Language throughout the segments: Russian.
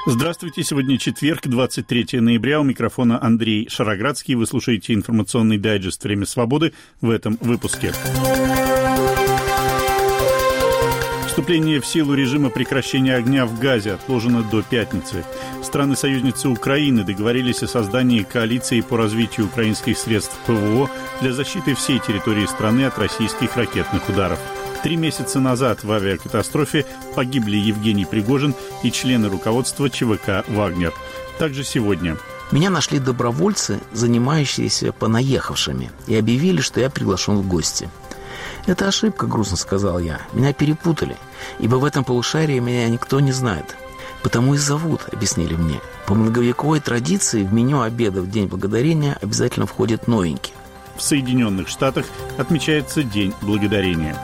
Здравствуйте. Сегодня четверг, 23 ноября. У микрофона Андрей Шароградский. Вы слушаете информационный дайджест «Время свободы» в этом выпуске. Вступление в силу режима прекращения огня в Газе отложено до пятницы. Страны-союзницы Украины договорились о создании коалиции по развитию украинских средств ПВО для защиты всей территории страны от российских ракетных ударов. 3 месяца назад в авиакатастрофе погибли Евгений Пригожин и члены руководства ЧВК «Вагнер». Также сегодня. Меня нашли добровольцы, занимающиеся понаехавшими, и объявили, что я приглашен в гости. «Это ошибка», — грустно сказал я. «Меня перепутали, ибо в этом полушарии меня никто не знает. Потому и зовут», — объяснили мне. «По многовековой традиции в меню обеда в День Благодарения обязательно входит новенький». В Соединенных Штатах отмечается День Благодарения.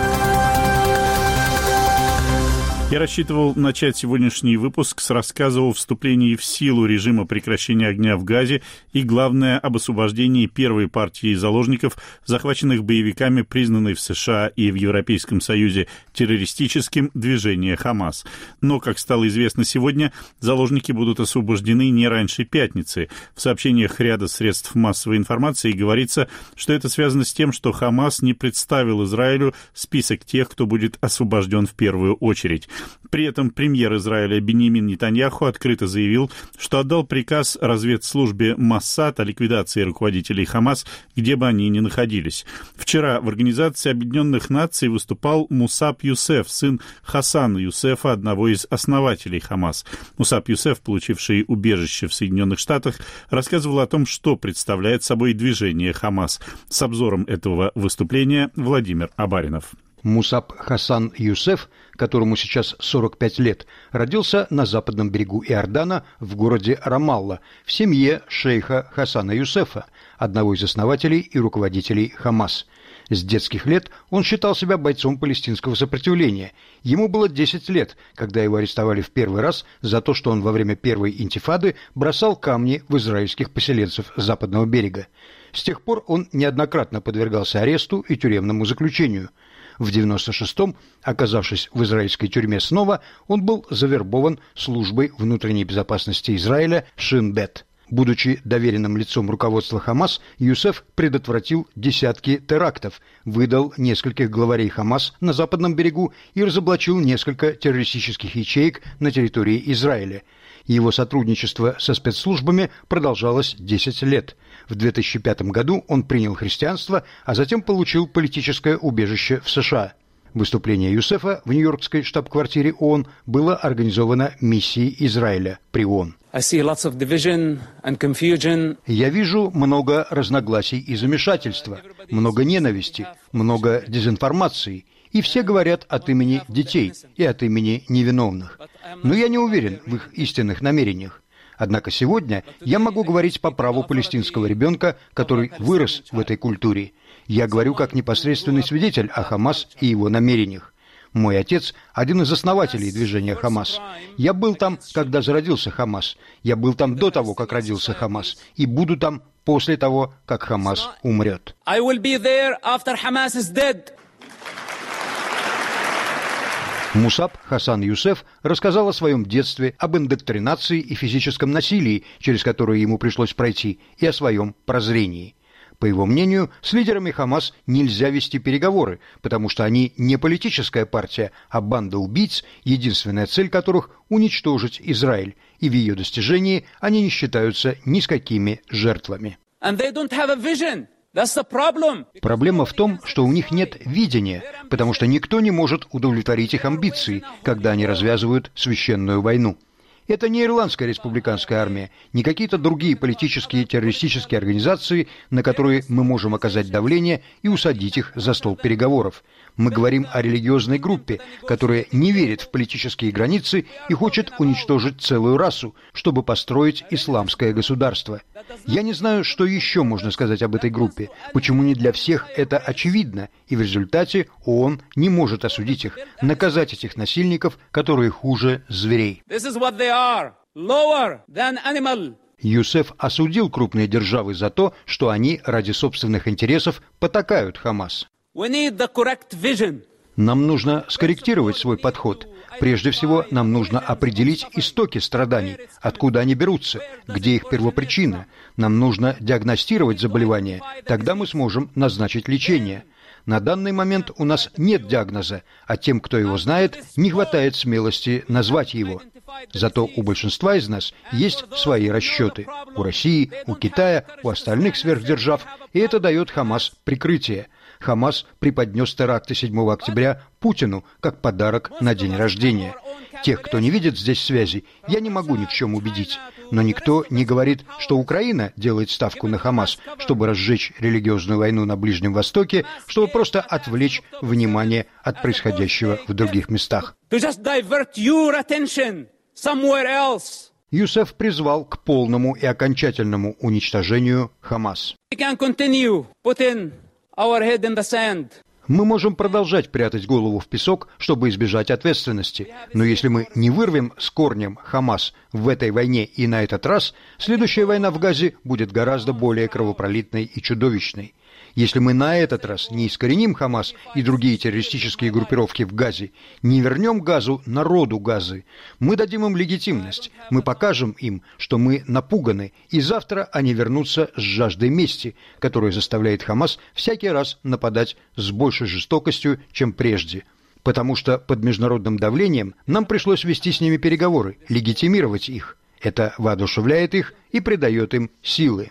Я рассчитывал начать сегодняшний выпуск с рассказа о вступлении в силу режима прекращения огня в Газе и, главное, об освобождении первой партии заложников, захваченных боевиками, признанной в США и в Европейском Союзе террористическим движения «Хамас». Но, как стало известно сегодня, заложники будут освобождены не раньше пятницы. В сообщениях ряда средств массовой информации говорится, что это связано с тем, что «Хамас» не представил Израилю список тех, кто будет освобожден в первую очередь. При этом премьер Израиля Биньямин Нетаньяху открыто заявил, что отдал приказ разведслужбе Моссад о ликвидации руководителей Хамас, где бы они ни находились. Вчера в Организации Объединенных Наций выступал Мусаб Юсеф, сын Хасана Юсефа, одного из основателей Хамас. Мусаб Юсеф, получивший убежище в Соединенных Штатах, рассказывал о том, что представляет собой движение Хамас. С обзором этого выступления Владимир Абаринов. Мусаб Хасан Юсеф, которому сейчас 45 лет, родился на западном берегу Иордана в городе Рамалла в семье шейха Хасана Юсефа, одного из основателей и руководителей Хамас. С детских лет он считал себя бойцом палестинского сопротивления. Ему было 10 лет, когда его арестовали в первый раз за то, что он во время первой интифады бросал камни в израильских поселенцев западного берега. С тех пор он неоднократно подвергался аресту и тюремному заключению. В 96-м, оказавшись в израильской тюрьме снова, он был завербован службой внутренней безопасности Израиля Шин Бет. Будучи доверенным лицом руководства Хамас, Юсеф предотвратил десятки терактов, выдал нескольких главарей Хамас на западном берегу и разоблачил несколько террористических ячеек на территории Израиля. Его сотрудничество со спецслужбами продолжалось 10 лет. В 2005 году он принял христианство, а затем получил политическое убежище в США. Выступление Юсефа в нью-йоркской штаб-квартире ООН было организовано миссией Израиля при ООН. Я вижу много разногласий и замешательства, много ненависти, много дезинформации. И все говорят от имени детей и от имени невиновных. Но я не уверен в их истинных намерениях. Однако сегодня я могу говорить по праву палестинского ребенка, который вырос в этой культуре. Я говорю как непосредственный свидетель о Хамас и его намерениях. Мой отец – один из основателей движения Хамас. Я был там, когда зародился Хамас. Я был там до того, как родился Хамас. И буду там после того, как Хамас умрет. Мусаб Хасан Юсеф рассказал о своем детстве, об индоктринации и физическом насилии, через которое ему пришлось пройти, и о своем прозрении. По его мнению, с лидерами Хамас нельзя вести переговоры, потому что они не политическая партия, а банда убийц, единственная цель которых – уничтожить Израиль, и в ее достижении они не считаются ни с какими жертвами. Проблема в том, что у них нет видения, потому что никто не может удовлетворить их амбиции, когда они развязывают священную войну. Это не Ирландская республиканская армия, не какие-то другие политические террористические организации, на которые мы можем оказать давление и усадить их за стол переговоров. Мы говорим о религиозной группе, которая не верит в политические границы и хочет уничтожить целую расу, чтобы построить исламское государство. Я не знаю, что еще можно сказать об этой группе, почему не для всех это очевидно, и в результате ООН не может осудить их, наказать этих насильников, которые хуже зверей. Юсеф осудил крупные державы за то, что они ради собственных интересов потакают Хамас. Нам нужно скорректировать свой подход. Прежде всего, нам нужно определить истоки страданий, откуда они берутся, где их первопричина. Нам нужно диагностировать заболевание, тогда мы сможем назначить лечение. На данный момент у нас нет диагноза, а тем, кто его знает, не хватает смелости назвать его. Зато у большинства из нас есть свои расчеты. У России, у Китая, у остальных сверхдержав, и это дает Хамас прикрытие. Хамас преподнес теракты 7 октября Путину как подарок на день рождения. Тех, кто не видит здесь связи, я не могу ни в чем убедить. Но никто не говорит, что Украина делает ставку на Хамас, чтобы разжечь религиозную войну на Ближнем Востоке, чтобы просто отвлечь внимание от происходящего в других местах. Юсеф призвал к полному и окончательному уничтожению Хамас. Мы можем продолжать прятать голову в песок, чтобы избежать ответственности. Но если мы не вырвем с корнем Хамас в этой войне и на этот раз, следующая война в Газе будет гораздо более кровопролитной и чудовищной. Если мы на этот раз не искореним Хамас и другие террористические группировки в Газе, не вернем Газу народу Газы, мы дадим им легитимность, мы покажем им, что мы напуганы, и завтра они вернутся с жаждой мести, которая заставляет Хамас всякий раз нападать с большей жестокостью, чем прежде. Потому что под международным давлением нам пришлось вести с ними переговоры, легитимировать их. Это воодушевляет их и придает им силы.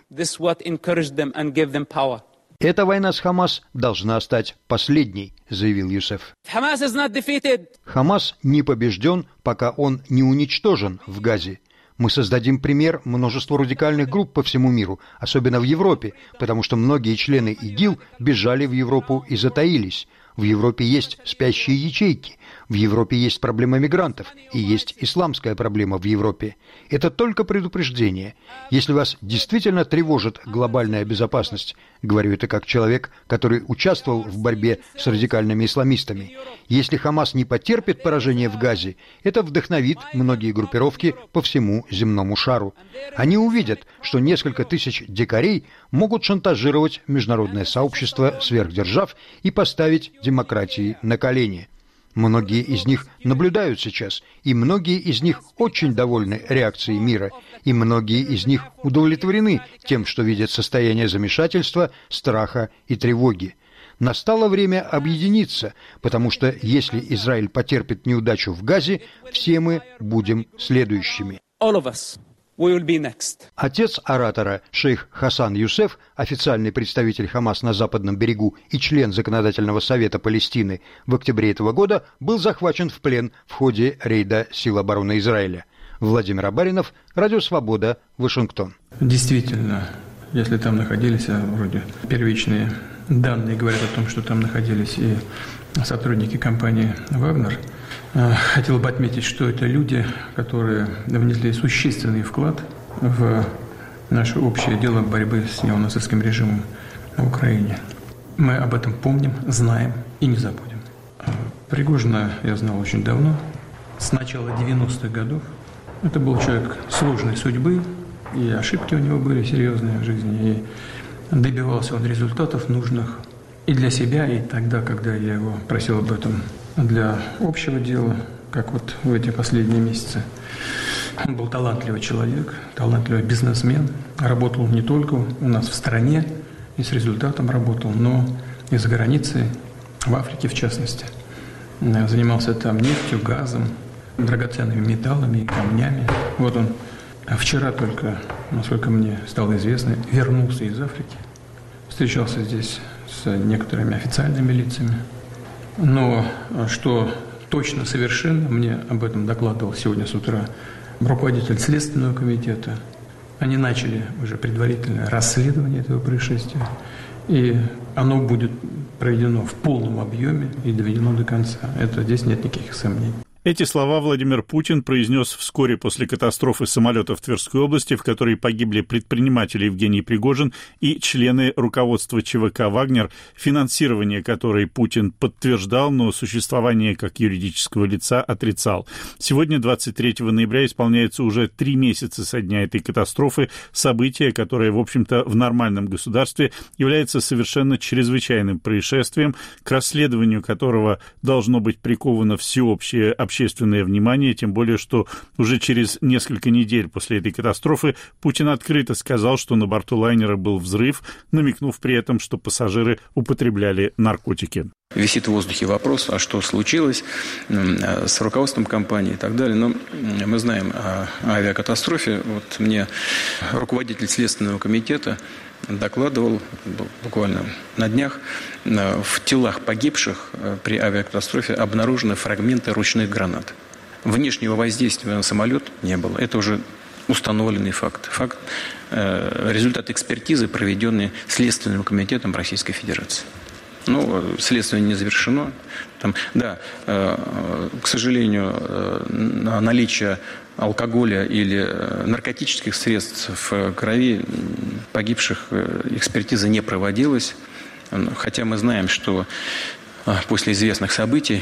Эта война с Хамас должна стать последней, заявил Юсеф. Хамас не побежден, пока он не уничтожен в Газе. Мы создадим пример множеству радикальных групп по всему миру, особенно в Европе, потому что многие члены ИГИЛ бежали в Европу и затаились. В Европе есть спящие ячейки, в Европе есть проблема мигрантов, и есть исламская проблема в Европе. Это только предупреждение. Если вас действительно тревожит глобальная безопасность, говорю это как человек, который участвовал в борьбе с радикальными исламистами, если Хамас не потерпит поражение в Газе, это вдохновит многие группировки по всему земному шару. Они увидят, что несколько тысяч дикарей могут шантажировать международное сообщество сверхдержав и поставить демократии на колени. Многие из них наблюдают сейчас, и многие из них очень довольны реакцией мира, и многие из них удовлетворены тем, что видят состояние замешательства, страха и тревоги. Настало время объединиться, потому что если Израиль потерпит неудачу в Газе, все мы будем следующими. Отец оратора, шейх Хасан Юсеф, официальный представитель Хамас на Западном берегу и член Законодательного совета Палестины, в октябре этого года был захвачен в плен в ходе рейда сил обороны Израиля. Владимир Абаринов, Радио Свобода, Вашингтон. Действительно, если там находились, вроде первичные данные говорят о том, что там находились и сотрудники компании «Вагнер», хотел бы отметить, что это люди, которые внесли существенный вклад в наше общее дело борьбы с неонацистским режимом на Украине. Мы об этом помним, знаем и не забудем. Пригожина я знал очень давно, с начала 90-х годов. Это был человек сложной судьбы, и ошибки у него были серьезные в жизни, и добивался он результатов нужных и для себя, и тогда, когда я его просил об этом для общего дела, как вот в эти последние месяцы. Он был талантливый человек, талантливый бизнесмен, работал не только у нас в стране, и с результатом работал, но и за границей, в Африке в частности. Занимался там нефтью, газом, драгоценными металлами и камнями. Вот он вчера только, насколько мне стало известно, вернулся из Африки, встречался здесь с некоторыми официальными лицами. Но что точно совершенно, мне об этом докладывал сегодня с утра руководитель Следственного комитета. Они начали уже предварительное расследование этого происшествия, и оно будет проведено в полном объеме и доведено до конца. Здесь нет никаких сомнений. Эти слова Владимир Путин произнес вскоре после катастрофы самолета в Тверской области, в которой погибли предприниматель Евгений Пригожин и члены руководства ЧВК «Вагнер», финансирование которой Путин подтверждал, но существование как юридического лица отрицал. Сегодня, 23 ноября, исполняется уже 3 месяца со дня этой катастрофы, событие, которое, в общем-то, в нормальном государстве является совершенно чрезвычайным происшествием, к расследованию которого должно быть приковано всеобщее общественное общественное внимание, тем более, что уже через несколько недель после этой катастрофы Путин открыто сказал, что на борту лайнера был взрыв, намекнув при этом, что пассажиры употребляли наркотики. Висит в воздухе вопрос, а что случилось с руководством компании и так далее. Но мы знаем о авиакатастрофе. Вот мне руководитель Следственного комитета докладывал буквально на днях, в телах погибших при авиакатастрофе обнаружены фрагменты ручных гранат. Внешнего воздействия на самолет не было. Это уже установленный факт. Результат экспертизы, проведенный Следственным комитетом Российской Федерации. Следствие не завершено. К сожалению, наличие алкоголя или наркотических средств в крови погибших экспертиза не проводилась. Хотя мы знаем, что после известных событий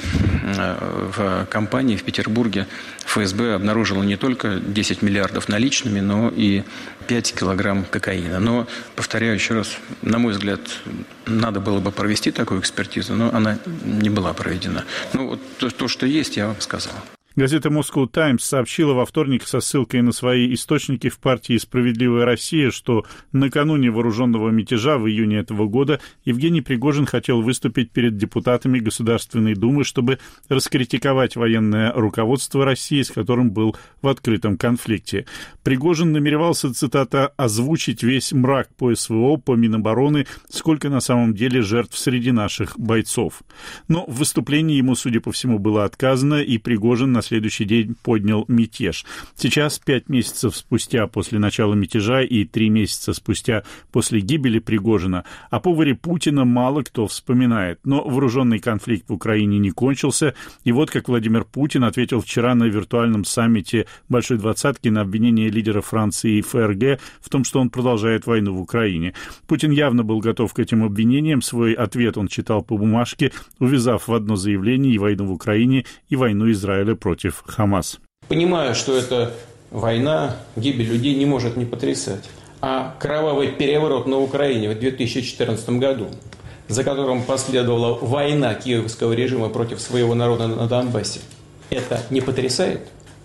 в компании в Петербурге ФСБ обнаружило не только 10 миллиардов наличными, но и 5 килограмм кокаина. Но, повторяю еще раз, на мой взгляд, надо было бы провести такую экспертизу, но она не была проведена. То, что есть, я вам сказал. Газета «Moscow Times» сообщила во вторник со ссылкой на свои источники в партии «Справедливая Россия», что накануне вооруженного мятежа в июне этого года Евгений Пригожин хотел выступить перед депутатами Государственной Думы, чтобы раскритиковать военное руководство России, с которым был в открытом конфликте. Пригожин намеревался, цитата, «озвучить весь мрак по СВО, по Минобороны, сколько на самом деле жертв среди наших бойцов». Но в выступлении ему, судя по всему, было отказано, и Пригожин на следующий день поднял мятеж. Сейчас, 5 месяцев спустя после начала мятежа и 3 месяца спустя после гибели Пригожина, о поваре Путина мало кто вспоминает. Но вооруженный конфликт в Украине не кончился, и вот как Владимир Путин ответил вчера на виртуальном саммите Большой Двадцатки на обвинение лидера Франции и ФРГ в том, что он продолжает войну в Украине. Путин явно был готов к этим обвинениям. Свой ответ он читал по бумажке, увязав в одно заявление и войну в Украине, и войну Израиля против Хамас. Понимаю, что эта война, гибель людей не может не потрясать. А кровавый переворот на Украине в 2014 году, за которым последовала война киевского режима против своего народа на Донбассе, это не потрясает?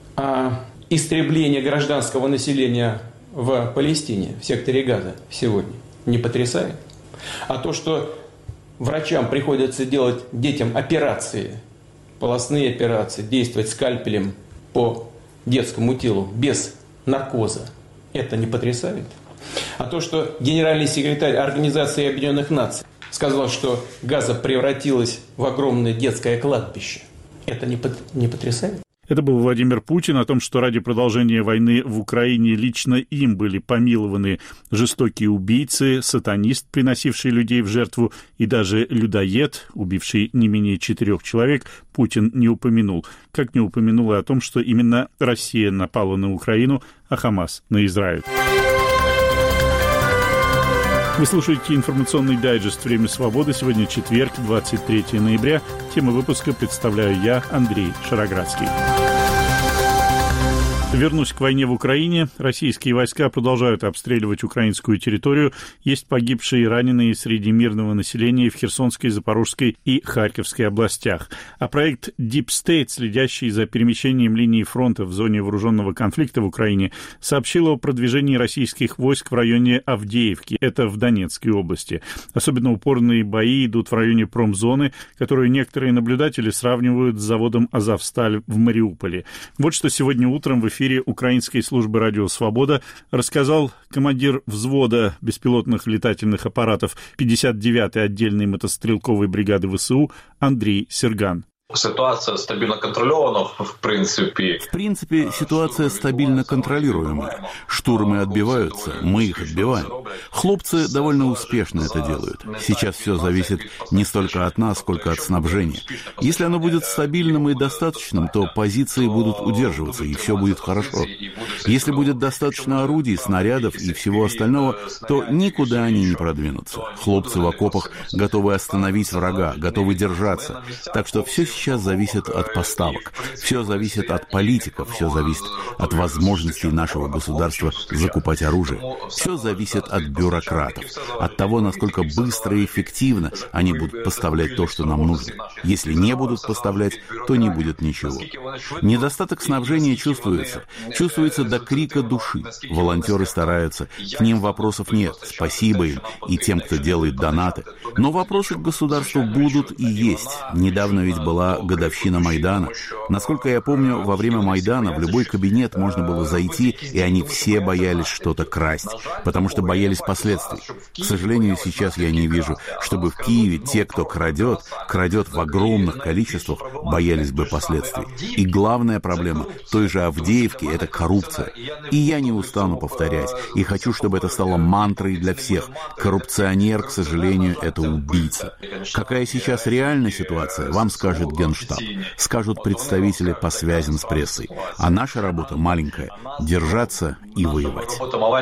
А истребление гражданского населения в Палестине, в секторе Газа сегодня, не потрясает? А то, что врачам приходится делать детям операции, полостные операции, действовать скальпелем по детскому телу без наркоза, это не потрясает? А то, что генеральный секретарь Организации Объединенных Наций сказал, что Газа превратилась в огромное детское кладбище, это не потрясает? Это был Владимир Путин о том, что ради продолжения войны в Украине лично им были помилованы жестокие убийцы, сатанист, приносивший людей в жертву, и даже людоед, убивший не менее 4 человек, Путин не упомянул. Как не упомянул и о том, что именно Россия напала на Украину, а Хамас на Израиль. Вы слушаете информационный дайджест «Время свободы». Сегодня четверг, 23 ноября. Тему выпуска представляю я, Андрей Шароградский. Вернусь к войне в Украине. Российские войска продолжают обстреливать украинскую территорию. Есть погибшие и раненые среди мирного населения в Херсонской, Запорожской и Харьковской областях. А проект Deep State, следящий за перемещением линии фронта в зоне вооруженного конфликта в Украине, сообщил о продвижении российских войск в районе Авдеевки. Это в Донецкой области. Особенно упорные бои идут в районе промзоны, которую некоторые наблюдатели сравнивают с заводом «Азовсталь» в Мариуполе. Вот что сегодня утром в эфире Украинской службы «Радио Свобода» рассказал командир взвода беспилотных летательных аппаратов 59-й отдельной мотострелковой бригады ВСУ Андрей Серган. Ситуация стабильно контролирована, в принципе. В принципе, ситуация стабильно контролируемая. Штурмы отбиваются, мы их отбиваем. Хлопцы довольно успешно это делают. Сейчас все зависит не столько от нас, сколько от снабжения. Если оно будет стабильным и достаточным, то позиции будут удерживаться, и все будет хорошо. Если будет достаточно орудий, снарядов и всего остального, то никуда они не продвинутся. Хлопцы в окопах готовы остановить врага, готовы держаться. Так что все сейчас зависит от поставок, все зависит от политиков, все зависит от возможностей нашего государства закупать оружие, все зависит от бюрократов, от того, насколько быстро и эффективно они будут поставлять то, что нам нужно. Если не будут поставлять, то не будет ничего. Недостаток снабжения чувствуется до крика души. Волонтеры стараются, к ним вопросов нет, спасибо им и тем, кто делает донаты. Но вопросы к государству будут и есть. Недавно ведь была годовщина Майдана. Насколько я помню, во время Майдана в любой кабинет можно было зайти, и они все боялись что-то красть, потому что боялись последствий. К сожалению, сейчас я не вижу, чтобы в Киеве те, кто крадет в огромных количествах, боялись бы последствий. И главная проблема той же Авдеевки – это коррупция. И я не устану повторять, и хочу, чтобы это стало мантрой для всех. Коррупционер, к сожалению, это убийца. Какая сейчас реальная ситуация, вам скажет Генштаб, скажут представители по связям с прессой. А наша работа маленькая – держаться и воевать.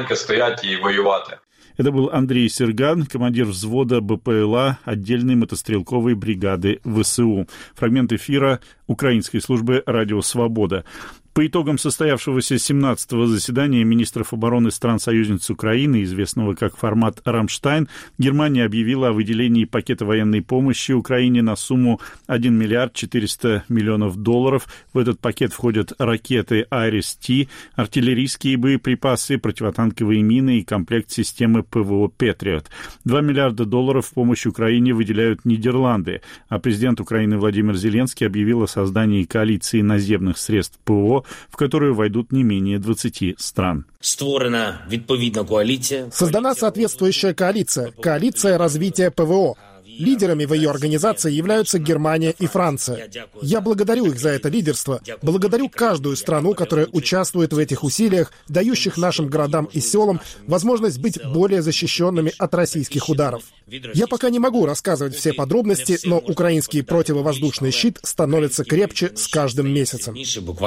Это был Андрей Серган, командир взвода БПЛА отдельной мотострелковой бригады ВСУ. Фрагмент эфира украинской службы «Радио Свобода». По итогам состоявшегося 17-го заседания министров обороны стран-союзниц Украины, известного как формат «Рамштайн», Германия объявила о выделении пакета военной помощи Украине на сумму 1 миллиард 400 миллионов долларов. В этот пакет входят ракеты «Айрис-Т», артиллерийские боеприпасы, противотанковые мины и комплект системы ПВО «Патриот». 2 миллиарда долларов в помощь Украине выделяют Нидерланды, а президент Украины Владимир Зеленский объявил о создании коалиции наземных средств ПВО, в которую войдут не менее 20 стран. Создана соответствующая коалиция развития ПВО. Лидерами в ее организации являются Германия и Франция. Я благодарю их за это лидерство. Благодарю каждую страну, которая участвует в этих усилиях, дающих нашим городам и селам возможность быть более защищенными от российских ударов. Я пока не могу рассказывать все подробности, но украинский противовоздушный щит становится крепче с каждым месяцем.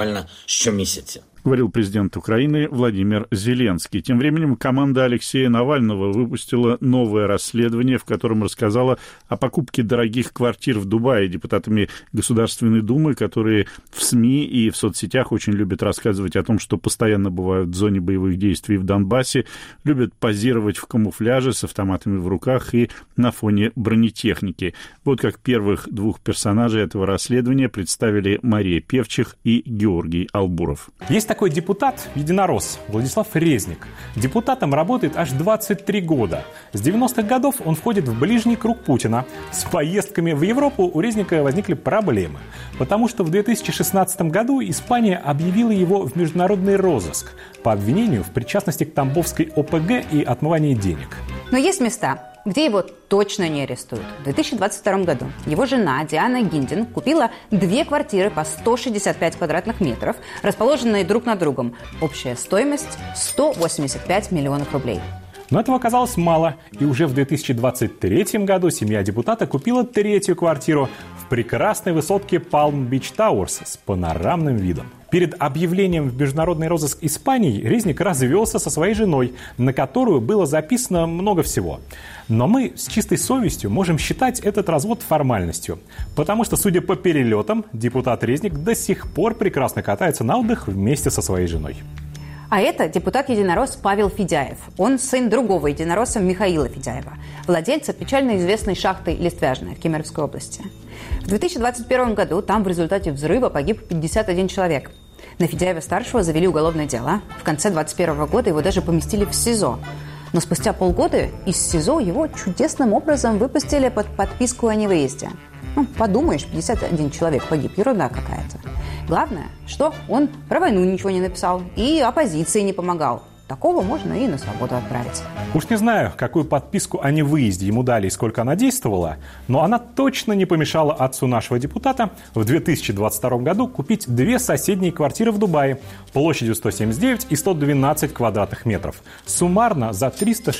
Говорил президент Украины Владимир Зеленский. Тем временем команда Алексея Навального выпустила новое расследование, в котором рассказала о покупке дорогих квартир в Дубае депутатами Государственной Думы, которые в СМИ и в соцсетях очень любят рассказывать о том, что постоянно бывают в зоне боевых действий в Донбассе, любят позировать в камуфляже с автоматами в руках и на фоне бронетехники. Вот как первых двух персонажей этого расследования представили Мария Певчих и Георгий Албуров. Есть такой депутат-единорос Владислав Резник. Депутатом работает аж 23 года. С 90-х годов он входит в ближний круг Путина. С поездками в Европу у Резника возникли проблемы, потому что в 2016 году Испания объявила его в международный розыск по обвинению в причастности к Тамбовской ОПГ и отмывании денег. Но есть места, где его точно не арестуют. В 2022 году его жена Диана Гиндин купила 2 квартиры по 165 квадратных метров, расположенные друг над другом. Общая стоимость – 185 миллионов рублей. Но этого оказалось мало, и уже в 2023 году семья депутата купила 3-ю квартиру в прекрасной высотке Palm Beach Towers с панорамным видом. Перед объявлением в международный розыск Испании Резник развелся со своей женой, на которую было записано много всего. Но мы с чистой совестью можем считать этот развод формальностью, потому что, судя по перелетам, депутат Резник до сих пор прекрасно катается на отдых вместе со своей женой. А это депутат-единорос Павел Федяев. Он сын другого единоросса Михаила Федяева, владельца печально известной шахты «Листвяжная» в Кемеровской области. В 2021 году там в результате взрыва погиб 51 человек. На Федяева-старшего завели уголовное дело. В конце 2021 года его даже поместили в СИЗО. Но спустя полгода из СИЗО его чудесным образом выпустили под подписку о невыезде. Подумаешь, 51 человек погиб, ерунда какая-то. Главное, что он про войну ничего не написал и оппозиции не помогал. Такого можно и на свободу отправить. Уж не знаю, какую подписку о невыезде ему дали и сколько она действовала, но она точно не помешала отцу нашего депутата в 2022 году купить 2 соседние квартиры в Дубае площадью 179 и 112 квадратных метров. Суммарно за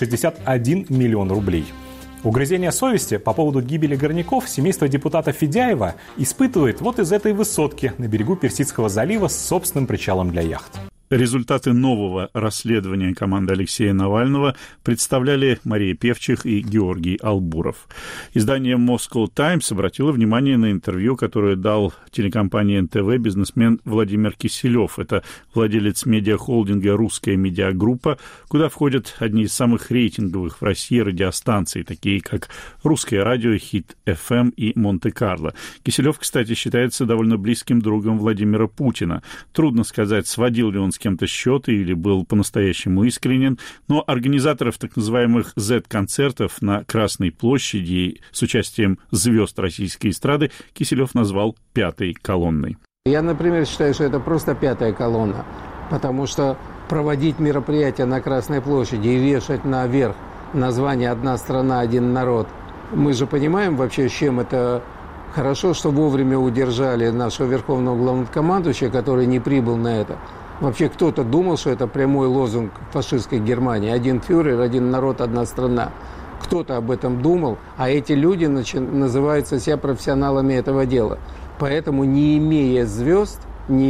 361 миллион рублей. Угрызение совести по поводу гибели горняков семейство депутата Федяева испытывает вот из этой высотки на берегу Персидского залива с собственным причалом для яхт. Результаты нового расследования команды Алексея Навального представляли Мария Певчих и Георгий Албуров. Издание Moscow Times обратило внимание на интервью, которое дал телекомпании НТВ бизнесмен Владимир Киселев. Это владелец медиахолдинга «Русская медиагруппа», куда входят одни из самых рейтинговых в России радиостанций, такие как «Русское радио», «Хит-ФМ» и «Монте-Карло». Киселев, кстати, считается довольно близким другом Владимира Путина. Трудно сказать, сводил ли он с кем-то счеты или был по-настоящему искренен, но организаторов так называемых Z-концертов на Красной площади с участием звезд российской эстрады Киселев назвал «пятой колонной». Я, например, считаю, что это просто пятая колонна, потому что проводить мероприятия на Красной площади и вешать наверх название «Одна страна, один народ». Мы же понимаем вообще, с чем это. Хорошо, что вовремя удержали нашего верховного главнокомандующего, который не прибыл на это. Вообще кто-то думал, что это прямой лозунг фашистской Германии. Один фюрер, один народ, одна страна. Кто-то об этом думал, а эти люди называются себя профессионалами этого дела. Поэтому, не имея звезд,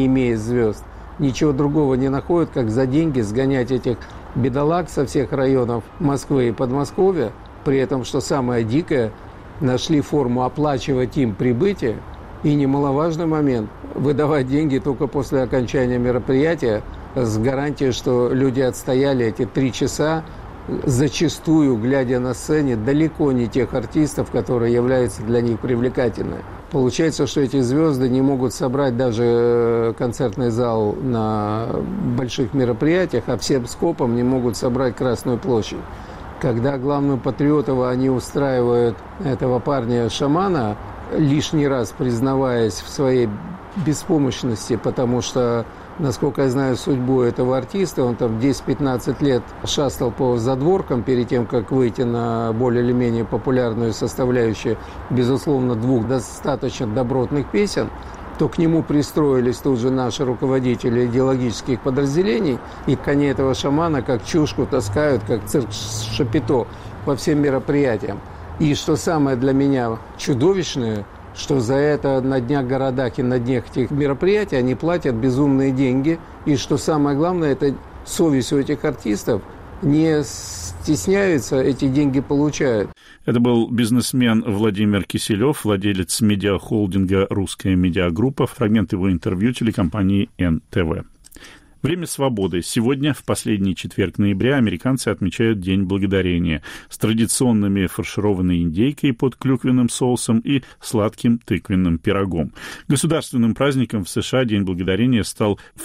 ничего другого не находят, как за деньги сгонять этих бедолаг со всех районов Москвы и Подмосковья. При этом, что самое дикое, нашли форму оплачивать им прибытие. И немаловажный момент – выдавать деньги только после окончания мероприятия с гарантией, что люди отстояли эти 3 часа, зачастую, глядя на сцене, далеко не тех артистов, которые являются для них привлекательными. Получается, что эти звезды не могут собрать даже концертный зал на больших мероприятиях, а всем скопом не могут собрать Красную площадь. Когда главным патриотом они устраивают этого парня-шамана, лишний раз признаваясь в своей беспомощности, потому что, насколько я знаю судьбу этого артиста, он там 10-15 лет шастал по задворкам перед тем, как выйти на более или менее популярную составляющую, безусловно, 2 достаточно добротных песен, то к нему пристроились тут же наши руководители идеологических подразделений, и кони этого шамана как чушку таскают, как цирк Шапито по всем мероприятиям. И что самое для меня чудовищное, что за это на днях городах и на днях этих мероприятий они платят безумные деньги. И что самое главное, это совесть у этих артистов, не стесняются, эти деньги получают. Это был бизнесмен Владимир Киселев, владелец медиахолдинга «Русская медиагруппа». Фрагмент его интервью телекомпании НТВ. Время свободы. Сегодня, в последний четверг ноября, американцы отмечают День Благодарения с традиционными фаршированной индейкой под клюквенным соусом и сладким тыквенным пирогом. Государственным праздником в США День Благодарения стал в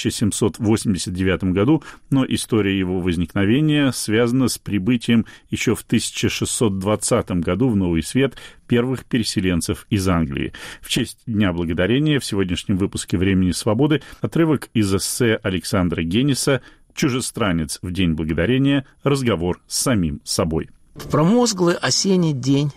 1789 году, но история его возникновения связана с прибытием еще в 1620 году в Новый Свет первых переселенцев из Англии. В честь Дня Благодарения в сегодняшнем выпуске «Времени свободы» отрывок из эссе Александра Генниса «Чужестранец в День Благодарения. Разговор с самим собой». В промозглый осенний день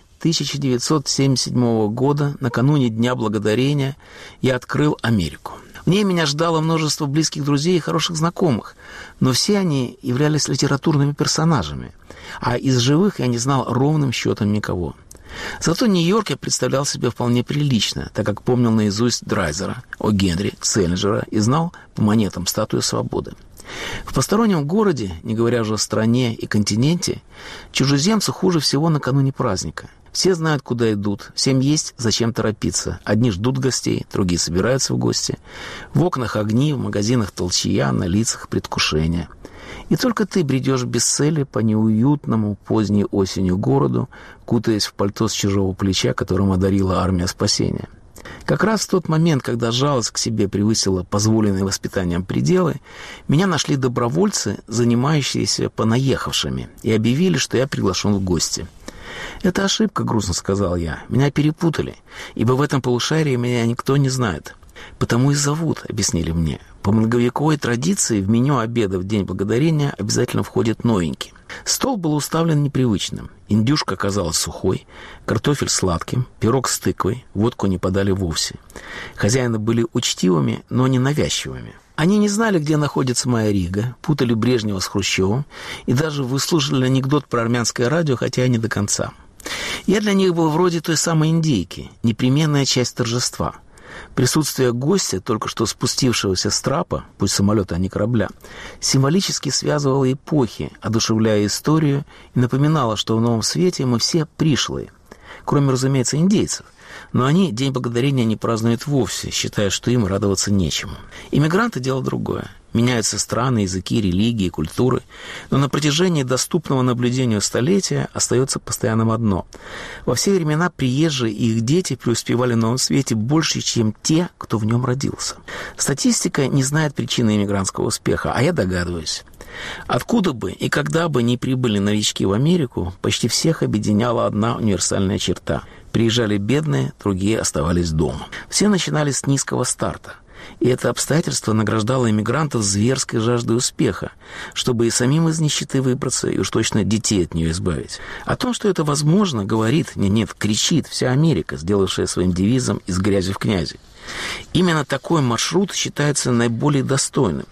1977 года, накануне Дня Благодарения, я открыл Америку. В ней меня ждало множество близких друзей и хороших знакомых, но все они являлись литературными персонажами, а из живых я не знал ровным счетом никого. Зато Нью-Йорк я представлял себе вполне прилично, так как помнил наизусть Драйзера, О. Генри, Селлинджера и знал по монетам статую свободы. В постороннем городе, не говоря уже о стране и континенте, чужеземцу хуже всего накануне праздника. Все знают, куда идут, всем есть зачем торопиться. Одни ждут гостей, другие собираются в гости. В окнах огни, в магазинах толчья, на лицах предвкушение. И только ты бредешь без цели по неуютному поздней осенью городу, кутаясь в пальто с чужого плеча, которым одарила армия спасения. Как раз в тот момент, когда жалость к себе превысила позволенные воспитанием пределы, меня нашли добровольцы, занимающиеся понаехавшими, и объявили, что я приглашен в гости. «Это ошибка», — грустно сказал я. «Меня перепутали, ибо в этом полушарии меня никто не знает». «Потому и зовут», — объяснили мне. По многовековой традиции в меню обеда в День Благодарения обязательно входит новенький. Стол был уставлен непривычным. Индюшка оказалась сухой, картофель сладким, пирог с тыквой, водку не подали вовсе. Хозяины были учтивыми, но не навязчивыми. Они не знали, где находится моя Рига, путали Брежнева с Хрущевым и даже выслушали анекдот про армянское радио, хотя и не до конца. Я для них был вроде той самой индейки, непременная часть торжества. Присутствие гостя, только что спустившегося с трапа, пусть самолета, а не корабля, символически связывало эпохи, одушевляя историю и напоминало, что в новом свете мы все пришлые. Кроме, разумеется, индейцев. Но они День Благодарения не празднуют вовсе, считая, что им радоваться нечему. Иммигранты – дело другое. Меняются страны, языки, религии, культуры. Но на протяжении доступного наблюдению столетия остается постоянным одно. Во все времена приезжие и их дети преуспевали в новом свете больше, чем те, кто в нем родился. Статистика не знает причины иммигрантского успеха, а я догадываюсь. Откуда бы и когда бы ни прибыли новички в Америку, почти всех объединяла одна универсальная черта. Приезжали бедные, другие оставались дома. Все начинали с низкого старта. И это обстоятельство награждало иммигрантов зверской жаждой успеха, чтобы и самим из нищеты выбраться, и уж точно детей от нее избавить. О том, что это возможно, говорит, нет, кричит вся Америка, сделавшая своим девизом «из грязи в князи». Именно такой маршрут считается наиболее достойным.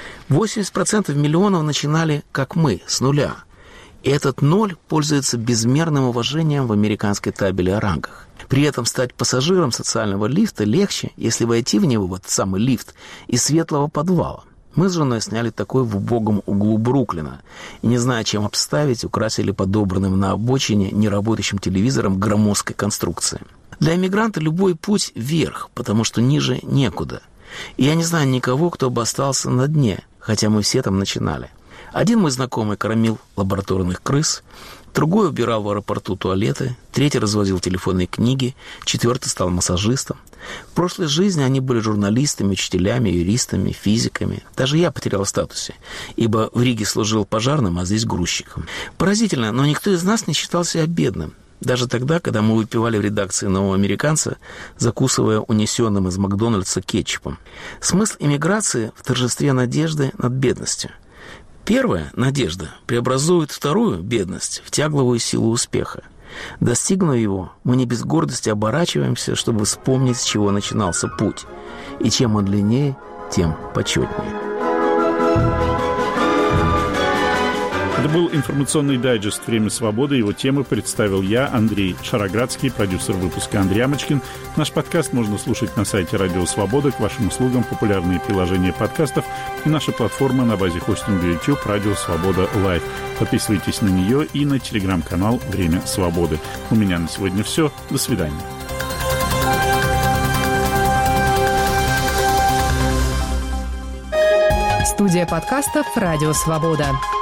80% миллионов начинали, как мы, с нуля. И этот ноль пользуется безмерным уважением в американской табели о рангах. При этом стать пассажиром социального лифта легче, если войти в него, вот самый лифт, из светлого подвала. Мы с женой сняли такой в убогом углу Бруклина. И, не зная, чем обставить, украсили подобранным на обочине неработающим телевизором громоздкой конструкции. Для иммигранта любой путь вверх, потому что ниже некуда. И я не знаю никого, кто бы остался на дне, хотя мы все там начинали. Один мой знакомый кормил лабораторных крыс, другой убирал в аэропорту туалеты, третий развозил телефонные книги, четвертый стал массажистом. В прошлой жизни они были журналистами, учителями, юристами, физиками. Даже я потерял в статусе, ибо в Риге служил пожарным, а здесь грузчиком. Поразительно, но никто из нас не считал себя бедным. Даже тогда, когда мы выпивали в редакции «Нового американца», закусывая унесенным из Макдональдса кетчупом. Смысл иммиграции в торжестве надежды над бедностью. Первая, надежда, преобразует вторую, бедность, в тягловую силу успеха. Достигнув его, мы не без гордости оборачиваемся, чтобы вспомнить, с чего начинался путь. И чем он длиннее, тем почетнее. Это был информационный дайджест «Время свободы». Его темы представил я, Андрей Шароградский, продюсер выпуска Андрей Амочкин. Наш подкаст можно слушать на сайте «Радио Свобода». К вашим услугам популярные приложения подкастов и наша платформа на базе хостинга YouTube «Радио Свобода Лайв». Подписывайтесь на нее и на телеграм-канал «Время свободы». У меня на сегодня все. До свидания. Студия подкастов «Радио Свобода».